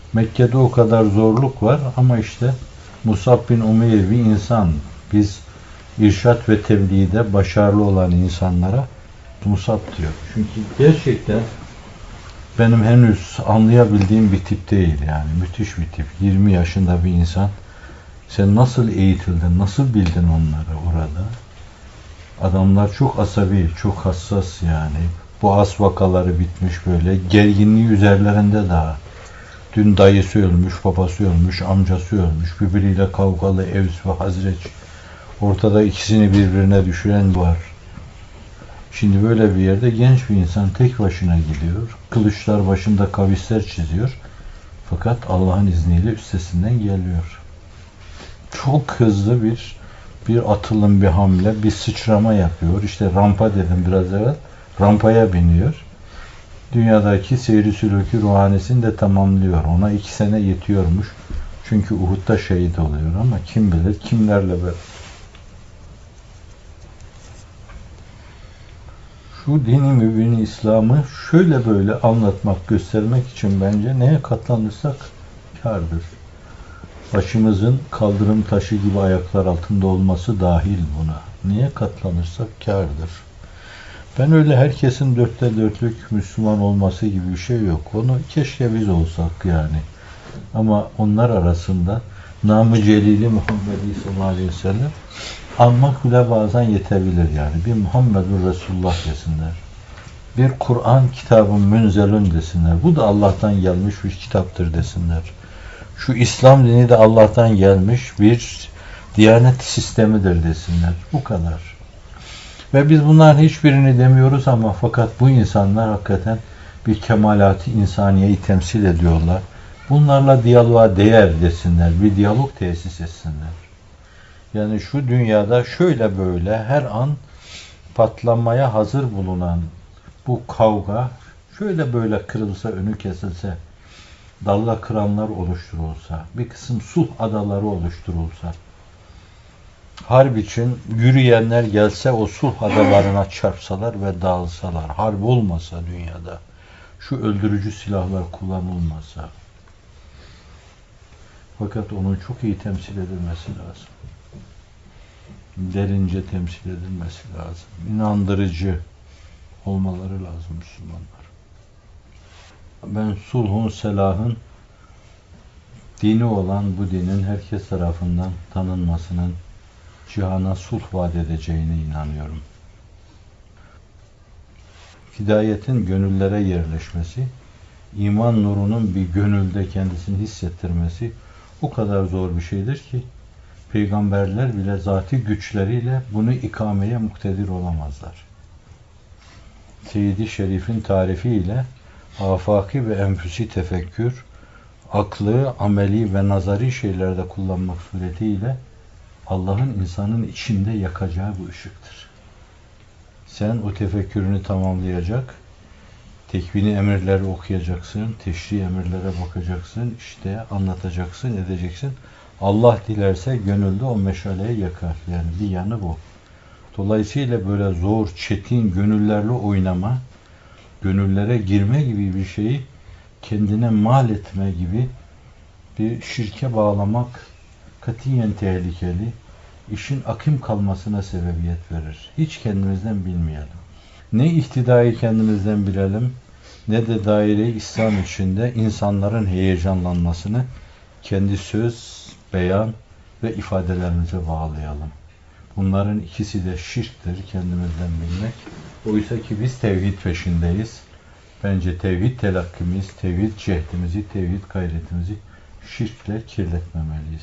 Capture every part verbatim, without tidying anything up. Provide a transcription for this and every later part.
Mekke'de o kadar zorluk var ama işte Musab bin Umeyr bir insan. Biz irşat ve tebliğde başarılı olan insanlara Musab diyor. Çünkü gerçekten benim henüz anlayabildiğim bir tip değil yani. Müthiş bir tip. yirmi yaşında bir insan. Sen nasıl eğitildin, nasıl bildin onları orada? Adamlar çok asabi, çok hassas yani. Boğaz vakaları bitmiş böyle. Gerginliği üzerlerinde daha. Dün dayısı ölmüş, babası ölmüş, amcası ölmüş. Birbiriyle kavgalı Evs ve Hazreç. Ortada ikisini birbirine düşüren var. Şimdi böyle bir yerde genç bir insan tek başına gidiyor. Kılıçlar başında kavisler çiziyor. Fakat Allah'ın izniyle üstesinden geliyor. Çok hızlı bir bir atılım, bir hamle, bir sıçrama yapıyor. İşte rampa dedim biraz evvel. Rampaya biniyor. Dünyadaki seyri sülûkü ruhanesini de tamamlıyor. Ona iki sene yetiyormuş. Çünkü Uhud'da şehit oluyor ama kim bilir kimlerle beraber. Şu dini mübini İslam'ı şöyle böyle anlatmak, göstermek için bence neye katlanırsak kârdır. Başımızın kaldırım taşı gibi ayaklar altında olması dahil buna. Niye katlanırsak kârdır. Ben öyle herkesin dörtte dörtlük Müslüman olması gibi bir şey yok. Onu keşke biz olsak yani. Ama onlar arasında Nam-ı Celili Muhammed'i sallallahu aleyhi ve sellem anmak bile bazen yetebilir yani. Bir Muhammedur Resulullah desinler. Bir Kur'an kitabın münzelün desinler. Bu da Allah'tan gelmiş bir kitaptır desinler. Şu İslam dini de Allah'tan gelmiş bir diyanet sistemidir desinler. Bu kadar. Ve biz bunların hiçbirini demiyoruz ama fakat bu insanlar hakikaten bir kemalat-ı insaniyeyi temsil ediyorlar. Bunlarla diyaloğa değer desinler. Bir diyalog tesis etsinler. Yani şu dünyada şöyle böyle her an patlamaya hazır bulunan bu kavga şöyle böyle kırılsa, önü kesilse, dalga kıranlar oluşturulsa, bir kısım sulh adaları oluşturulsa, harp için yürüyenler gelse o sulh adalarına çarpsalar ve dağılsalar, harp olmasa dünyada, şu öldürücü silahlar kullanılmasa, fakat onun çok iyi temsil edilmesi lazım. Derince temsil edilmesi lazım. İnandırıcı olmaları lazım Müslümanlar. Ben sulhun, selahın dini olan bu dinin herkes tarafından tanınmasının cihana sulh vaat edeceğine inanıyorum. Hidayetin gönüllere yerleşmesi, iman nurunun bir gönülde kendisini hissettirmesi o kadar zor bir şeydir ki peygamberler bile zati güçleriyle bunu ikameye muktedir olamazlar. Seyyid-i Şerif'in tarifiyle afaki ve enfüsi tefekkür, aklı, ameli ve nazari şeylerde kullanmak suretiyle Allah'ın insanın içinde yakacağı bu ışıktır. Sen o tefekkürünü tamamlayacak, tekvini emirleri okuyacaksın, teşri emirlere bakacaksın, işte anlatacaksın, edeceksin. Allah dilerse gönülde o meşaleyi yakar. Yani bir yanı bu. Dolayısıyla böyle zor, çetin gönüllerle oynama, gönüllere girme gibi bir şeyi kendine mal etme gibi bir şirke bağlamak katiyen tehlikeli, işin akım kalmasına sebebiyet verir. Hiç kendimizden bilmeyelim. Ne ihtidayı kendimizden bilelim, ne de daire-i İslam içinde insanların heyecanlanmasını kendi söz, beyan ve ifadelerimize bağlayalım. Bunların ikisi de şirktir, kendimizden bilmek. Oysa ki biz tevhid peşindeyiz. Bence tevhid telakkimiz, tevhid cehdimizi, tevhid gayretimizi şirkle kirletmemeliyiz.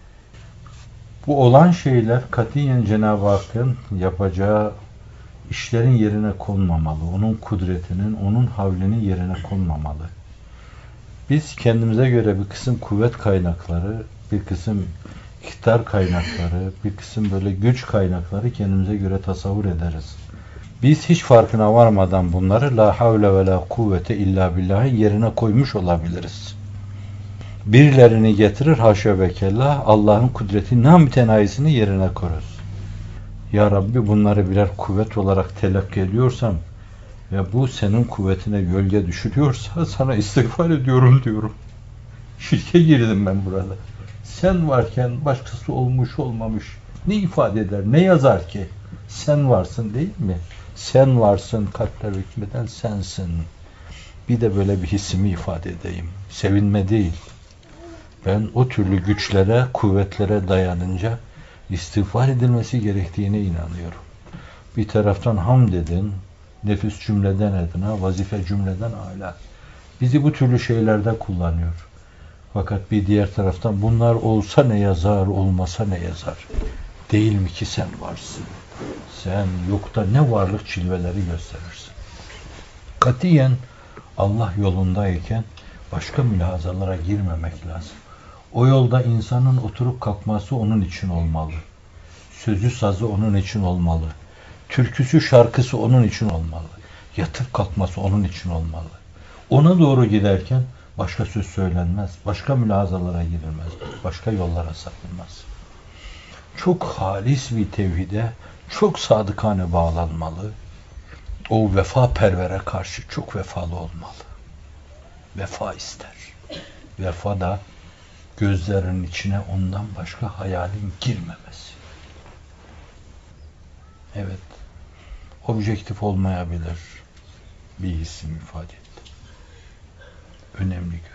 Bu olan şeyler katiyen Cenab-ı Hakk'ın yapacağı işlerin yerine konmamalı. Onun kudretinin, onun havlinin yerine konmamalı. Biz kendimize göre bir kısım kuvvet kaynakları, bir kısım iktidar kaynakları, bir kısım böyle güç kaynakları kendimize göre tasavvur ederiz. Biz hiç farkına varmadan bunları la havle ve la kuvvete illa billah'ın yerine koymuş olabiliriz. Birilerini getirir haşa ve kella Allah'ın kudretinin namütenayisini yerine koruz. Ya Rabbi bunları birer kuvvet olarak telakki ediyorsam ve bu senin kuvvetine gölge düşürüyorsa sana istiğfar ediyorum diyorum. Şirke girdim ben burada. Sen varken başkası olmuş olmamış ne ifade eder, ne yazar ki? Sen varsın değil mi? Sen varsın, kalpler hükmeden sensin. Bir de böyle bir hissimi ifade edeyim. Sevinme değil. Ben o türlü güçlere, kuvvetlere dayanınca istiğfar edilmesi gerektiğine inanıyorum. Bir taraftan hamd edin, nefis cümleden edina, vazife cümleden âlâ. Bizi bu türlü şeylerde kullanıyor. Fakat bir diğer taraftan bunlar olsa ne yazar, olmasa ne yazar? Değil mi ki sen varsın? Sen yokta ne varlık cilveleri gösterirsin. Katiyen Allah yolundayken başka mülahazalara girmemek lazım. O yolda insanın oturup kalkması onun için olmalı. Sözü sazı onun için olmalı. Türküsü şarkısı onun için olmalı. Yatıp kalkması onun için olmalı. Ona doğru giderken başka söz söylenmez. Başka mülahazalara girilmez. Başka yollara sapılmaz. Çok halis bir tevhide, çok sadıkane bağlanmalı. O vefa pervere karşı çok vefalı olmalı. Vefa ister. Vefa da gözlerinin içine ondan başka hayalin girmemesi. Evet, objektif olmayabilir. Bir hissim ifade etti. Önemli görüyorum.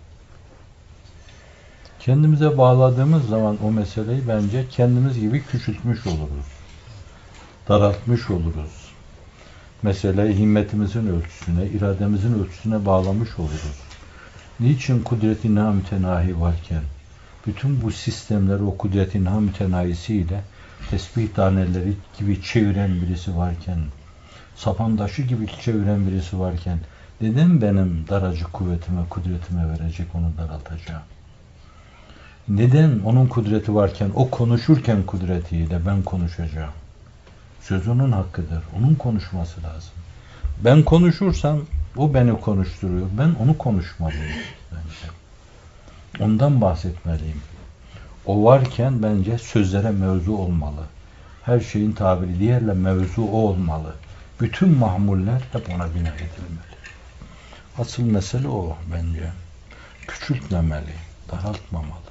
Kendimize bağladığımız zaman o meseleyi bence kendimiz gibi küçültmüş oluruz. Daraltmış oluruz. Meseleyi himmetimizin ölçüsüne, irademizin ölçüsüne bağlamış oluruz. Niçin kudret-i namütenahi varken, bütün bu sistemleri o kudret-i namütenahisiyle tesbih taneleri gibi çeviren birisi varken, sapandaşı gibi çeviren birisi varken, neden benim daracık kuvvetime, kudretime verecek, onu daraltacağım? Neden onun kudreti varken, o konuşurken kudretiyle ben konuşacağım? Söz onun hakkıdır. Onun konuşması lazım. Ben konuşursam o beni konuşturuyor. Ben onu konuşmalıyım bence. Ondan bahsetmeliyim. O varken bence sözlere mevzu olmalı. Her şeyin tabiri diğerle mevzu o olmalı. Bütün mahmuller hep ona bina edilmeli. Asıl mesele o bence. Küçültmemeli, daraltmamalı.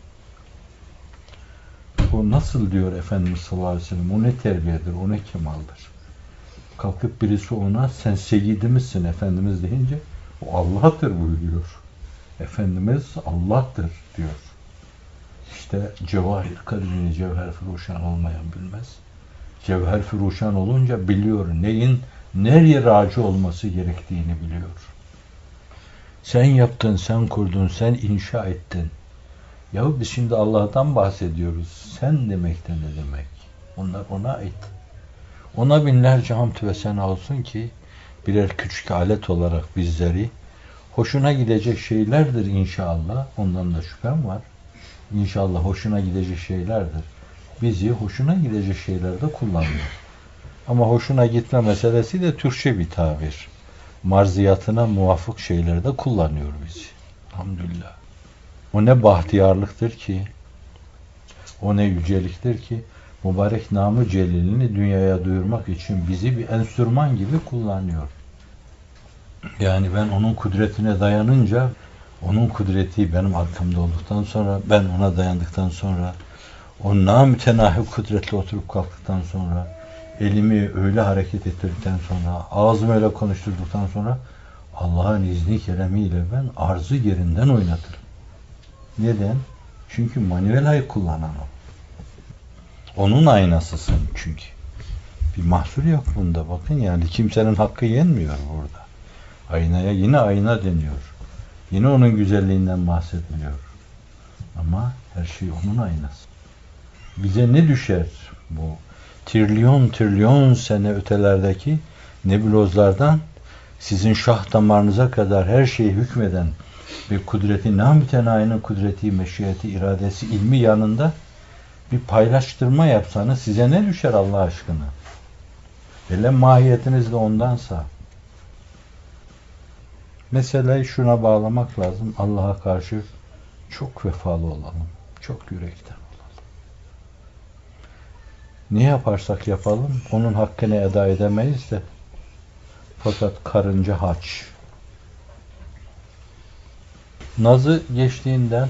O nasıl diyor Efendimiz sallallahu aleyhi ve sellem, o ne terbiyedir, o ne kemaldir. Kalkıp birisi ona sen seyyidimizsin Efendimiz deyince o Allah'tır buyuruyor. Efendimiz Allah'tır diyor. İşte cevahir kalbini cevher firuşan olmayan bilmez. Cevher firuşan olunca biliyor neyin nereye raci olması gerektiğini biliyor. Sen yaptın, sen kurdun, sen inşa ettin. Yahu biz şimdi Allah'tan bahsediyoruz. Sen demek de ne demek? Onlar ona ait. Ona binlerce hamd ve sena olsun ki birer küçük alet olarak bizleri hoşuna gidecek şeylerdir inşallah. Ondan da şüphem var. İnşallah hoşuna gidecek şeylerdir. Bizi hoşuna gidecek şeylerde kullanıyor. Ama hoşuna gitme meselesi de Türkçe bir tabir. Marziyatına muvafık şeylerde kullanıyor bizi. Elhamdülillah. O ne bahtiyarlıktır ki, o ne yüceliktir ki, mübarek namı celilini dünyaya duyurmak için bizi bir enstrüman gibi kullanıyor. Yani ben onun kudretine dayanınca, onun kudreti benim arkamda olduktan sonra, ben ona dayandıktan sonra, o namütenahi kudretle oturup kalktıktan sonra, elimi öyle hareket ettirdikten sonra, ağzımı öyle konuşturduktan sonra, Allah'ın izni keremiyle ben arzı yerinden oynatırım. Neden? Çünkü manuel kullanan o. Onun aynasısın çünkü. Bir mahsur yok bunda bakın yani kimsenin hakkı yenmiyor burada. Aynaya yine ayna deniyor. Yine onun güzelliğinden bahsediliyor. Ama her şey onun aynası. Bize ne düşer bu trilyon trilyon sene ötelerdeki nebulozlardan sizin şah damarınıza kadar her şeye hükmeden bir kudreti, namütenayinin kudreti, meşiyeti, iradesi, ilmi yanında bir paylaştırma yapsanız size ne düşer Allah aşkına? Hele mahiyetiniz de ondansa. Meseleyi şuna bağlamak lazım. Allah'a karşı çok vefalı olalım. Çok yürekten olalım. Ne yaparsak yapalım onun hakkını eda edemeyiz de fakat karınca haç. Nazı geçtiğinden,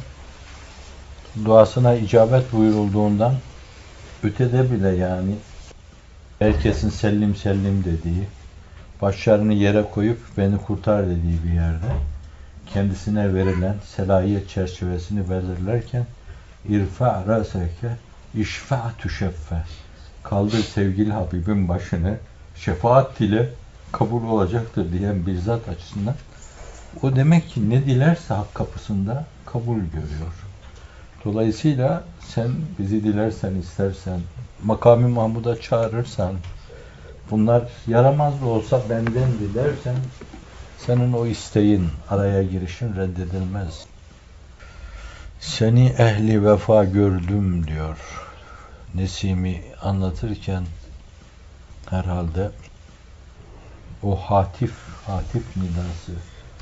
duasına icabet buyurulduğundan ötede bile, yani herkesin sellim sellim dediği, başlarını yere koyup beni kurtar dediği bir yerde kendisine verilen selahiyet çerçevesini belirlerken irfa raseke işfa tüşeffe, kaldır sevgili Habibin başını, şefaat dile kabul olacaktır diyen bir zat açısından o demek ki ne dilerse hak kapısında kabul görüyor. Dolayısıyla sen bizi dilersen, istersen, makam-ı Mahmud'a çağırırsan, bunlar yaramaz da olsa benden dilersen, senin o isteğin, araya girişin reddedilmez. Seni ehli vefa gördüm diyor. Nesimi anlatırken herhalde o hatif, hatif nidası.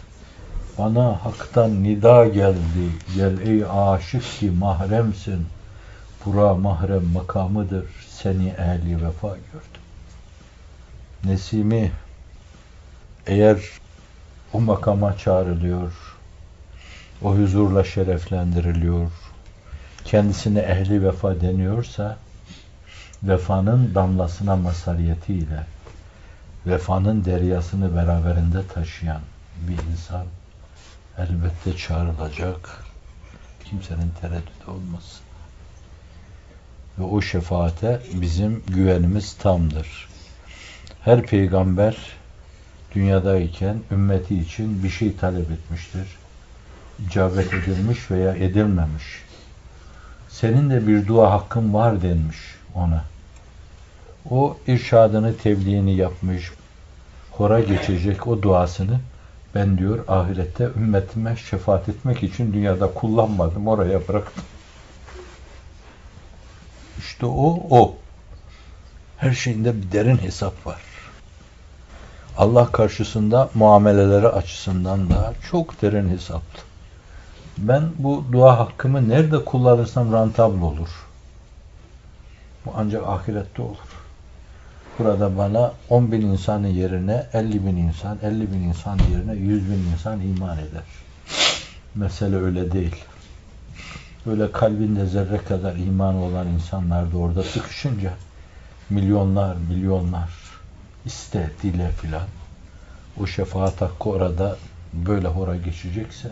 Bana haktan nida geldi, gel ey aşık ki mahremsin, bura mahrem makamıdır, seni ehli vefa gördüm. Nesimi eğer o makama çağrılıyor, o huzurla şereflendiriliyor, kendisine ehli vefa deniyorsa, vefanın damlasına mazhariyetiyle, vefanın deryasını beraberinde taşıyan bir insan elbette çağrılacak. Kimsenin tereddütü olmasın. Ve o şefaate bizim güvenimiz tamdır. Her peygamber dünyadayken ümmeti için bir şey talep etmiştir. İcabet edilmiş veya edilmemiş. Senin de bir dua hakkın var denmiş ona. O irşadını, tebliğini yapmış, hora geçecek o duasını ben diyor ahirette ümmetime şefaat etmek için dünyada kullanmadım, oraya bıraktım. İşte o, o. Her şeyinde bir derin hesap var. Allah karşısında muameleleri açısından da çok derin hesaplı. Ben bu dua hakkımı nerede kullanırsam rantabl olur. Bu ancak ahirette olur. Burada bana on bin insanın yerine elli bin insan, elli bin insan yerine yüz bin insan iman eder. Mesele öyle değil. Böyle kalbinde zerre kadar iman olan insanlar da orada sıkışınca milyonlar, milyonlar iste, dile filan. O şefaat hakkı orada böyle hora geçecekse,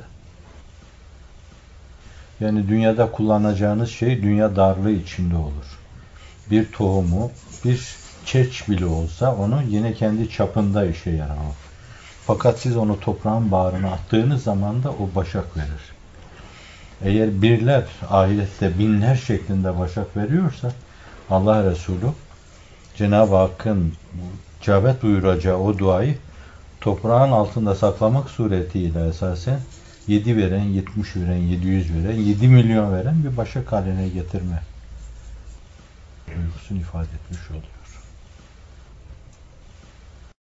yani dünyada kullanacağınız şey dünya darlığı içinde olur. Bir tohumu, bir çeç bile olsa onu yine kendi çapında işe yarar. Fakat siz onu toprağın bağrına attığınız zaman da o başak verir. Eğer birler ahirette binler şeklinde başak veriyorsa Allah Resulü Cenab-ı Hakk'ın icabet buyuracağı o duayı toprağın altında saklamak suretiyle esasen yedi veren, yetmiş veren, yedi yüz veren, yedi milyon veren bir başak haline getirme duygusunu ifade etmiş olur.